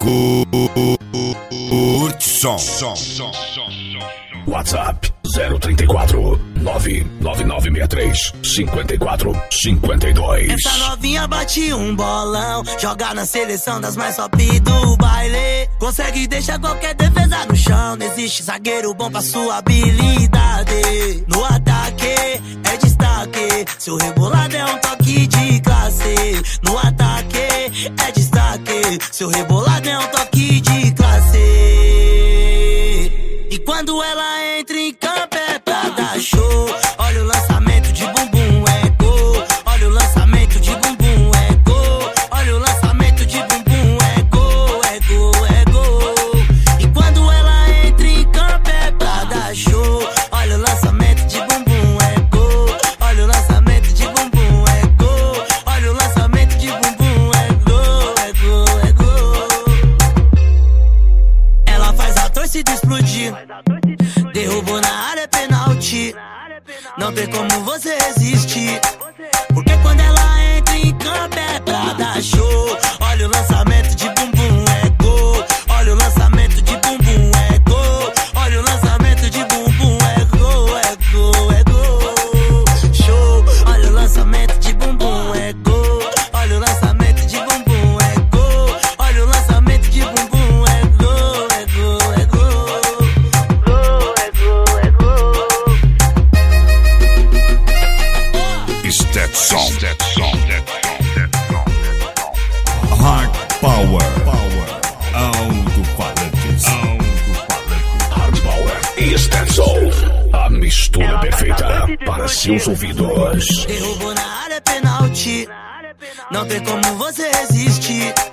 Curte som. WhatsApp 034 99963 5452. Essa novinha bate um bolão, joga na seleção das mais top do baile. Consegue deixar qualquer defesa no chão. Não existe zagueiro bom pra sua habilidade. No ataque é destaque, seu rebolado é um toque de classe. No ataque é destaque, seu rebolado é um toque de classe. E quando ela entra em campo é pra dar show. Olha o lançamento de bumbum, é gol. Olha o lançamento de bumbum, é gol. Olha o lançamento de bumbum, é gol, é gol, é gol. E quando ela entra em campo é pra dar show. Olha o lançamento de bumbum, é gol. Olha o lançamento de bumbum, é gol. Olha o lançamento de bumbum, é gol, é gol, é gol. Ela faz a torcida explodir. Derrubou na área, é penalti. Não tem como você resistir. Porque quando ela entra em campo é pra dar show. Olha o lançamento de bumbum, é gol. Olha o lançamento de bumbum, é gol. Olha o lançamento de bumbum, é gol, é gol, é gol. Show. Olha o lançamento de bumbum, é gol. Olha o lançamento de bumbum, é gol. Olha o lançamento de bumbum, é gol, é gol, é gol. Stetson. Hard Power. Alto-falantes. Hard Power e Stetson. A mistura perfeita para seus ouvidos. Derrubou na área, é penalti. Não tem como você resistir.